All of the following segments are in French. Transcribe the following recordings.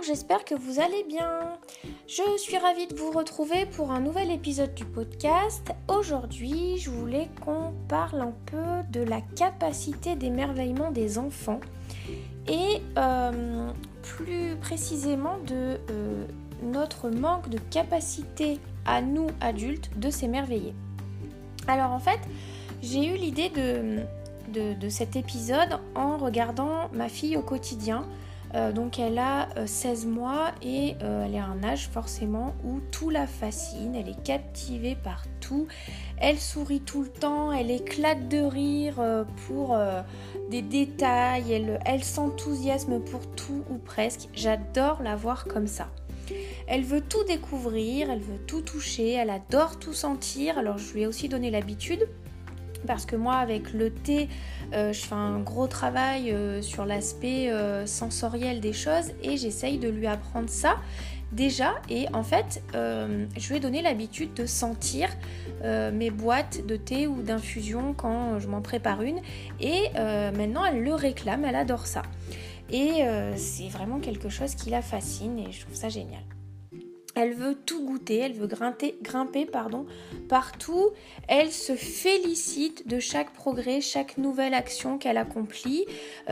j'espère que vous allez bien. Je suis ravie de vous retrouver pour un nouvel épisode du podcast. Aujourd'hui, je voulais qu'on parle un peu de la capacité d'émerveillement des enfants et plus précisément de notre manque de capacité à nous, adultes, de s'émerveiller. Alors en fait, j'ai eu l'idée de cet épisode en regardant ma fille au quotidien. Donc elle a 16 mois et elle est à un âge forcément où tout la fascine, elle est captivée par tout, elle sourit tout le temps, elle éclate de rire pour des détails, elle s'enthousiasme pour tout ou presque. J'adore la voir comme ça. Elle veut tout découvrir, elle veut tout toucher, elle adore tout sentir. Alors je lui ai aussi donné l'habitude. Parce que moi, avec le thé, je fais un gros travail sur l'aspect sensoriel des choses et j'essaye de lui apprendre ça déjà. Et en fait, je lui ai donné l'habitude de sentir mes boîtes de thé ou d'infusion quand je m'en prépare une. Et maintenant, elle le réclame, elle adore ça. Et c'est vraiment quelque chose qui la fascine et je trouve ça génial. Elle veut tout goûter, elle veut grimper partout. Elle se félicite de chaque progrès, chaque nouvelle action qu'elle accomplit.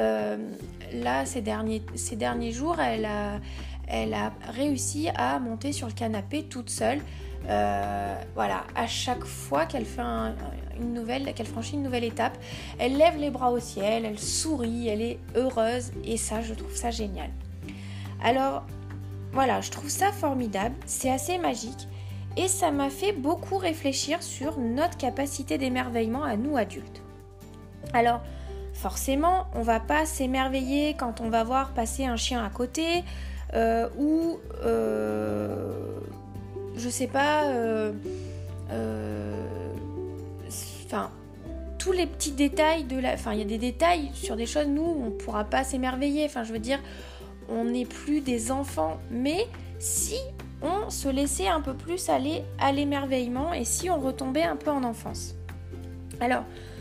Là, ces derniers jours, elle a réussi à monter sur le canapé toute seule. Voilà, à chaque fois qu'elle fait qu'elle franchit une nouvelle étape, elle lève les bras au ciel, elle sourit, elle est heureuse et ça, je trouve ça génial. Alors, voilà, je trouve ça formidable, c'est assez magique et ça m'a fait beaucoup réfléchir sur notre capacité d'émerveillement à nous adultes. Alors, forcément, on va pas s'émerveiller quand on va voir passer un chien à côté ou, je sais pas, tous les petits détails il y a des détails sur des choses, nous, on pourra pas s'émerveiller, je veux dire, on n'est plus des enfants, mais si on se laissait un peu plus aller à l'émerveillement et si on retombait un peu en enfance. Alors,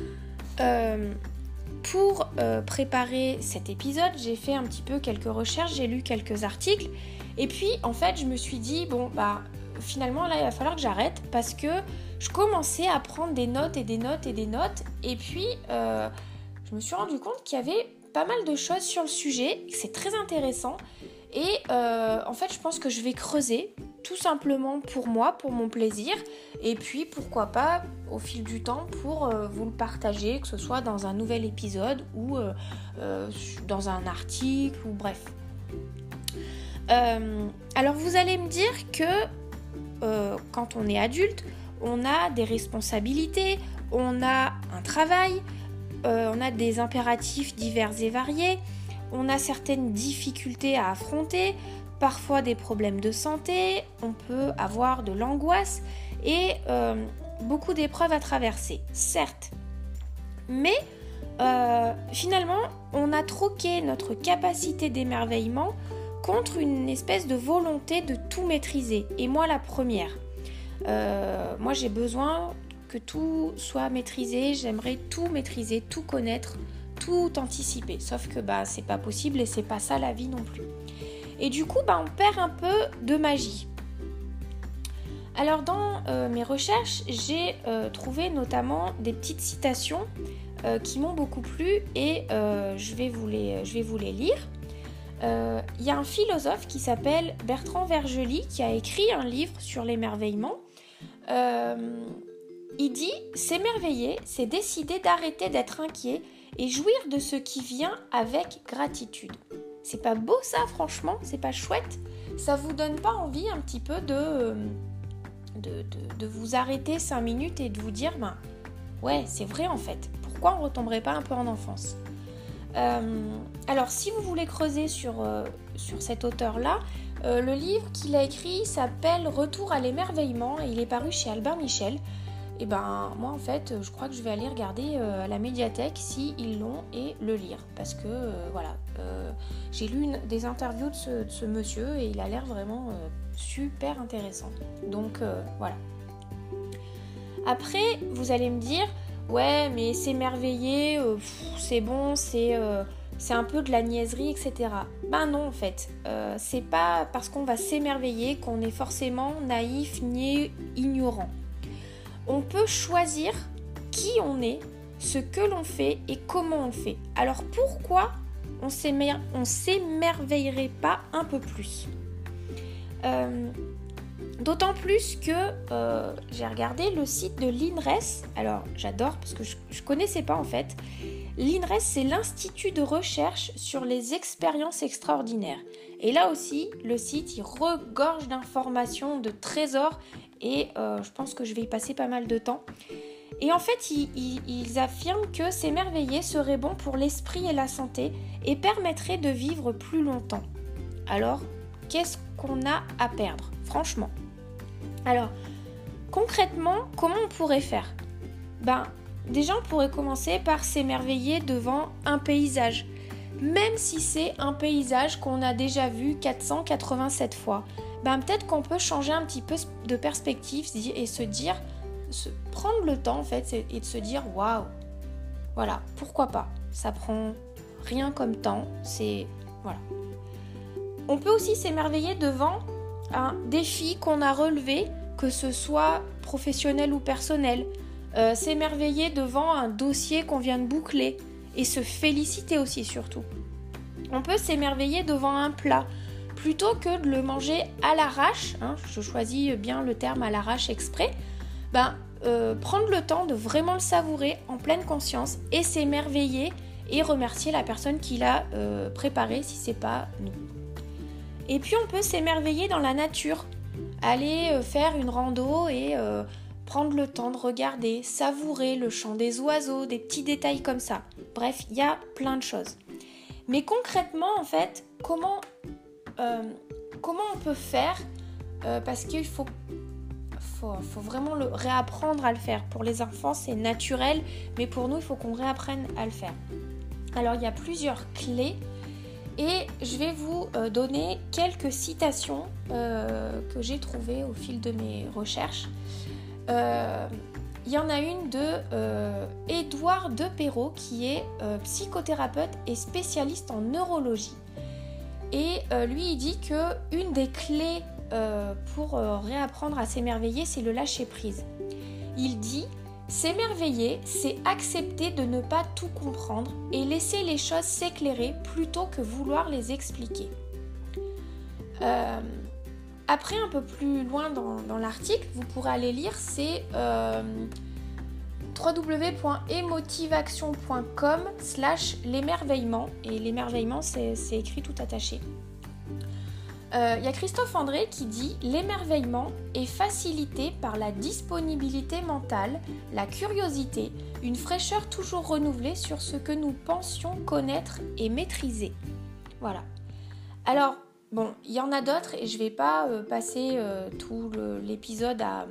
pour préparer cet épisode, j'ai fait un petit peu quelques recherches, j'ai lu quelques articles et puis en fait je me suis dit, finalement là il va falloir que j'arrête parce que je commençais à prendre des notes et puis je me suis rendu compte qu'il y avait pas mal de choses sur le sujet, c'est très intéressant et en fait je pense que je vais creuser tout simplement pour moi, pour mon plaisir et puis pourquoi pas au fil du temps pour vous le partager, que ce soit dans un nouvel épisode ou dans un article ou bref. Alors vous allez me dire que quand on est adulte, on a des responsabilités, on a un travail, on a des impératifs divers et variés, on a certaines difficultés à affronter, parfois des problèmes de santé, on peut avoir de l'angoisse et beaucoup d'épreuves à traverser, certes. Mais finalement, on a troqué notre capacité d'émerveillement contre une espèce de volonté de tout maîtriser. Et moi, la première. Moi, j'ai besoin que tout soit maîtrisé, j'aimerais tout maîtriser, tout connaître, tout anticiper. Sauf que c'est pas possible et c'est pas ça la vie non plus. Et du coup, on perd un peu de magie. Alors dans mes recherches, j'ai trouvé notamment des petites citations qui m'ont beaucoup plu et je vais vous les lire. Il y a un philosophe qui s'appelle Bertrand Vergely qui a écrit un livre sur l'émerveillement. Il dit « S'émerveiller, c'est décider d'arrêter d'être inquiet et jouir de ce qui vient avec gratitude. » C'est pas beau ça, franchement? C'est pas chouette? Ça vous donne pas envie un petit peu de vous arrêter 5 minutes et de vous dire ouais, c'est vrai en fait. Pourquoi on retomberait pas un peu en enfance? Alors, si vous voulez creuser sur cet auteur-là, le livre qu'il a écrit s'appelle « Retour à l'émerveillement » et il est paru chez Albin Michel. Et moi en fait, je crois que je vais aller regarder à la médiathèque s'ils l'ont et le lire. Parce que j'ai lu des interviews de ce monsieur et il a l'air vraiment super intéressant. Donc voilà. Après, vous allez me dire... Ouais, mais s'émerveiller, c'est bon, c'est c'est un peu de la niaiserie, etc. Ben non, en fait, c'est pas parce qu'on va s'émerveiller qu'on est forcément naïf ni ignorant. On peut choisir qui on est, ce que l'on fait et comment on le fait. Alors pourquoi on s'émerveillerait pas un peu plus ? D'autant plus que j'ai regardé le site de l'INRES. Alors j'adore parce que je connaissais pas en fait. L'INRES, c'est l'Institut de recherche sur les expériences extraordinaires. Et là aussi, le site, il regorge d'informations, de trésors et je pense que je vais y passer pas mal de temps. Et en fait, ils affirment que s'émerveiller serait bon pour l'esprit et la santé et permettrait de vivre plus longtemps. Alors, qu'est-ce qu'on a à perdre, franchement ? Alors, concrètement, comment on pourrait faire ? Déjà, on pourrait commencer par s'émerveiller devant un paysage. Même si c'est un paysage qu'on a déjà vu 487 fois, peut-être qu'on peut changer un petit peu de perspective et prendre le temps en fait et de se dire waouh, voilà, pourquoi pas, ça prend rien comme temps, voilà. On peut aussi s'émerveiller devant un défi qu'on a relevé, que ce soit professionnel ou personnel, s'émerveiller devant un dossier qu'on vient de boucler et se féliciter aussi surtout. On peut s'émerveiller devant un plat plutôt que de le manger à l'arrache, je choisis bien le terme à l'arrache exprès. Prendre le temps de vraiment le savourer en pleine conscience et s'émerveiller et remercier la personne qui l'a préparé si c'est pas nous. Et puis on peut s'émerveiller dans la nature, aller faire une rando et prendre le temps de regarder, savourer le chant des oiseaux, des petits détails comme ça. Bref, il y a plein de choses. Mais concrètement, en fait, comment on peut faire parce qu'il faut vraiment le réapprendre à le faire. Pour les enfants, c'est naturel, mais pour nous, il faut qu'on réapprenne à le faire. Alors, il y a plusieurs clés et je vais vous donner quelques citations que j'ai trouvées au fil de mes recherches. Il y en a une de Édouard Deperrot qui est psychothérapeute et spécialiste en neurologie. Et lui, il dit qu'une des clés pour réapprendre à s'émerveiller, c'est le lâcher-prise. Il dit « S'émerveiller, c'est accepter de ne pas tout comprendre et laisser les choses s'éclairer plutôt que vouloir les expliquer. » Après, un peu plus loin dans l'article, vous pourrez aller lire, c'est www.emotiveaction.com/l'émerveillement. Et l'émerveillement, c'est écrit tout attaché. Il y a Christophe André qui dit « L'émerveillement est facilité par la disponibilité mentale, la curiosité, une fraîcheur toujours renouvelée sur ce que nous pensions connaître et maîtriser. » Voilà. Alors, bon, il y en a d'autres et je ne vais pas passer tout l'épisode à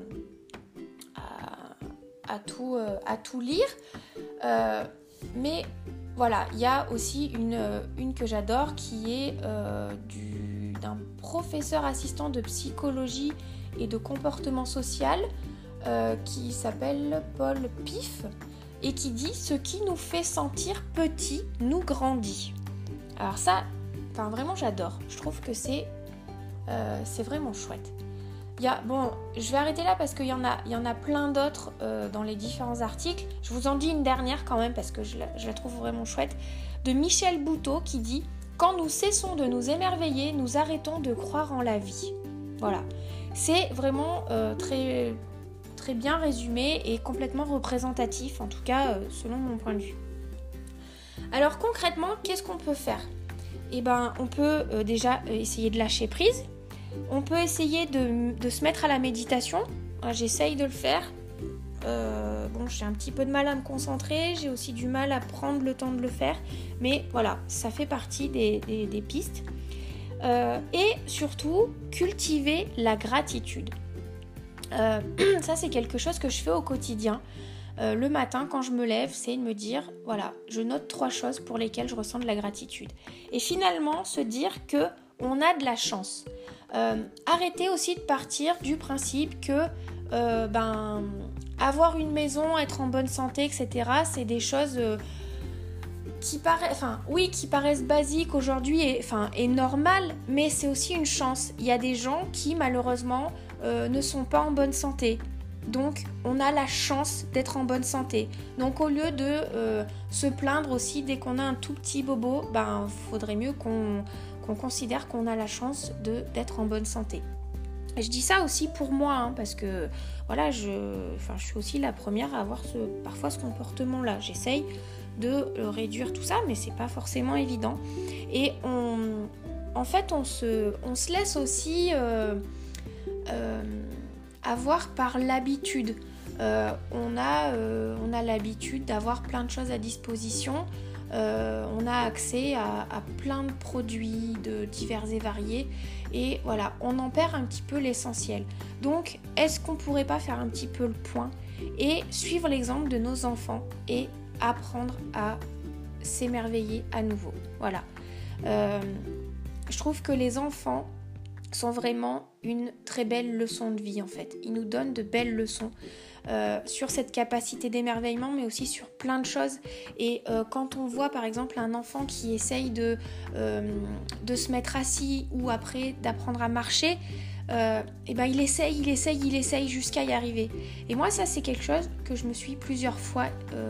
tout lire. Mais voilà, il y a aussi une que j'adore qui est d'un professeur assistant de psychologie et de comportement social qui s'appelle Paul Piff et qui dit « Ce qui nous fait sentir petits nous grandit ». Alors ça, vraiment j'adore. Je trouve que c'est vraiment chouette. Je vais arrêter là parce qu'il y en a plein d'autres dans les différents articles. Je vous en dis une dernière quand même parce que je la trouve vraiment chouette. De Michel Bouteau qui dit « Quand nous cessons de nous émerveiller, nous arrêtons de croire en la vie. » Voilà. C'est vraiment très, très bien résumé et complètement représentatif, en tout cas selon mon point de vue. Alors concrètement, qu'est-ce qu'on peut faire ? On peut déjà essayer de lâcher prise. On peut essayer de se mettre à la méditation. J'essaye de le faire. J'ai un petit peu de mal à me concentrer. J'ai aussi du mal à prendre le temps de le faire. Mais voilà, ça fait partie des pistes. Et surtout, cultiver la gratitude. Ça, c'est quelque chose que je fais au quotidien. Le matin, quand je me lève, c'est de me dire, voilà, je note 3 choses pour lesquelles je ressens de la gratitude. Et finalement, se dire qu'on a de la chance. Arrêtez aussi de partir du principe que avoir une maison, être en bonne santé, etc., c'est des choses qui paraissent basiques aujourd'hui et normales, mais c'est aussi une chance. Il y a des gens qui malheureusement ne sont pas en bonne santé. Donc on a la chance d'être en bonne santé. Donc au lieu de se plaindre aussi dès qu'on a un tout petit bobo, faudrait mieux qu'on considère qu'on a la chance d'être en bonne santé. Et je dis ça aussi pour moi, parce que voilà, je suis aussi la première à avoir parfois ce comportement-là. J'essaye de réduire tout ça, mais c'est pas forcément évident. Et on se laisse aussi avoir par l'habitude. On a l'habitude d'avoir plein de choses à disposition. On a accès à plein de produits divers et variés. Et voilà, on en perd un petit peu l'essentiel. Donc, est-ce qu'on pourrait pas faire un petit peu le point et suivre l'exemple de nos enfants et apprendre à s'émerveiller à nouveau. Voilà. Je trouve que les enfants sont vraiment une très belle leçon de vie en fait. Ils nous donnent de belles leçons sur cette capacité d'émerveillement, mais aussi sur plein de choses. Et quand on voit par exemple un enfant qui essaye de se mettre assis ou après d'apprendre à marcher, il essaye jusqu'à y arriver. Et moi ça c'est quelque chose que je me suis plusieurs fois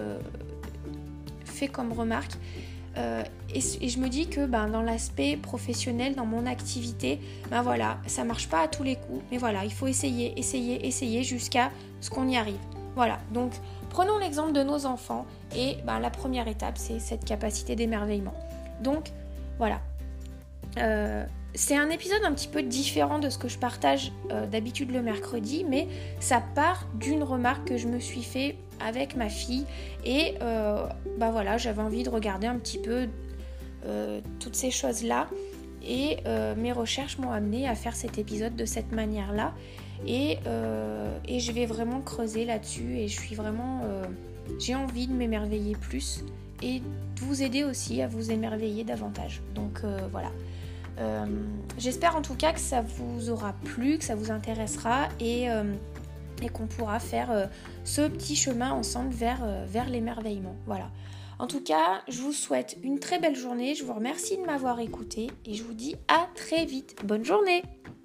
fait comme remarque. Et je me dis que dans l'aspect professionnel, dans mon activité, ça marche pas à tous les coups, mais voilà, il faut essayer jusqu'à ce qu'on y arrive. Voilà, donc prenons l'exemple de nos enfants et la première étape, c'est cette capacité d'émerveillement. Donc voilà, c'est un épisode un petit peu différent de ce que je partage d'habitude le mercredi, mais ça part d'une remarque que je me suis fait avec ma fille et j'avais envie de regarder un petit peu toutes ces choses-là et mes recherches m'ont amené à faire cet épisode de cette manière-là et je vais vraiment creuser là-dessus et j'ai envie de m'émerveiller plus et de vous aider aussi à vous émerveiller davantage. Donc voilà. J'espère en tout cas que ça vous aura plu, que ça vous intéressera et qu'on pourra faire ce petit chemin ensemble vers l'émerveillement. Voilà. En tout cas, je vous souhaite une très belle journée, je vous remercie de m'avoir écouté et je vous dis à très vite. Bonne journée!